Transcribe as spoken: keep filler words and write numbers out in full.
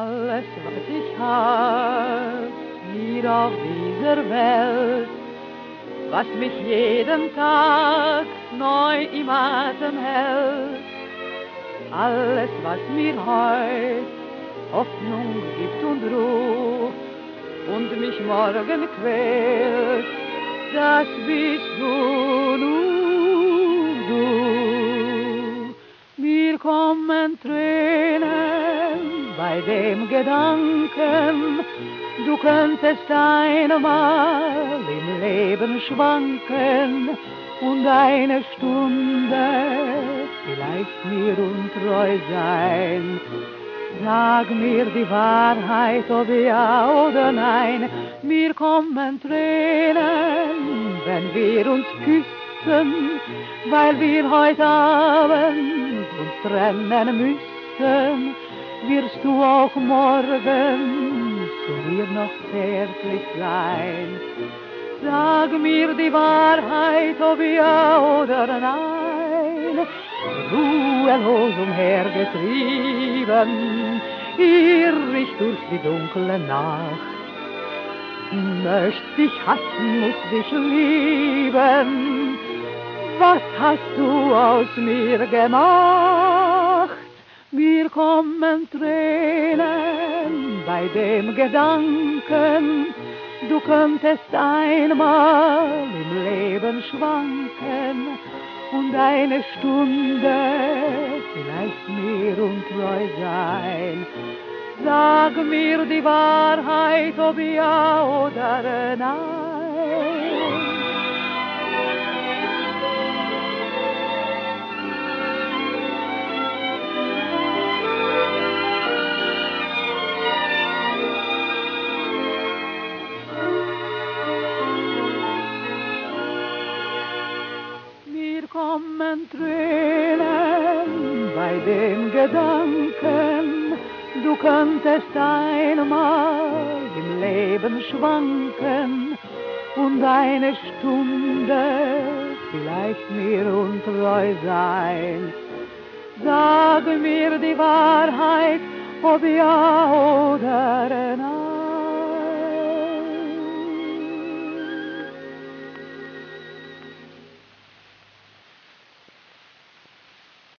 Alles, was ich hab, hier auf dieser Welt, was mich jeden Tag neu im Atem hält, alles, was mir heut Hoffnung gibt und Ruhe und mich morgen quält, das bist du, nur du. Mir kommen Tränen bei dem Gedanken, du könntest einmal im Leben schwanken und eine Stunde vielleicht mir untreu sein. Sag mir die Wahrheit, ob ja oder nein. Mir kommen Tränen, wenn wir uns küssen, weil wir heute Abend uns trennen müssen. Wirst du auch morgen zu mir noch zärtlich sein? Sag mir die Wahrheit, ob ja oder nein. Ruhelos umhergetrieben, irr ich durch die dunkle Nacht. Möcht dich hassen, muss dich lieben, was hast du aus mir gemacht? Mir kommen Tränen bei dem Gedanken, du könntest einmal im Leben schwanken und eine Stunde vielleicht mir untreu sein. Sag mir die Wahrheit, ob ja oder nein. Mir kommen Tränen bei dem Gedanken, du könntest einmal im Leben schwanken und eine Stunde vielleicht mir untreu sein. Sag mir die Wahrheit, ob ja oder nein.